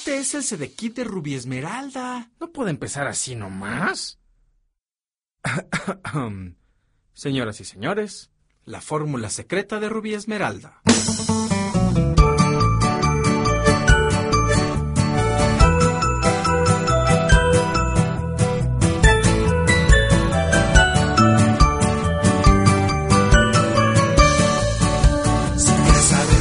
Este es el Sedekit de Rubí Esmeralda. ¿No puede empezar así nomás? Señoras y señores, la fórmula secreta de Rubí Esmeralda.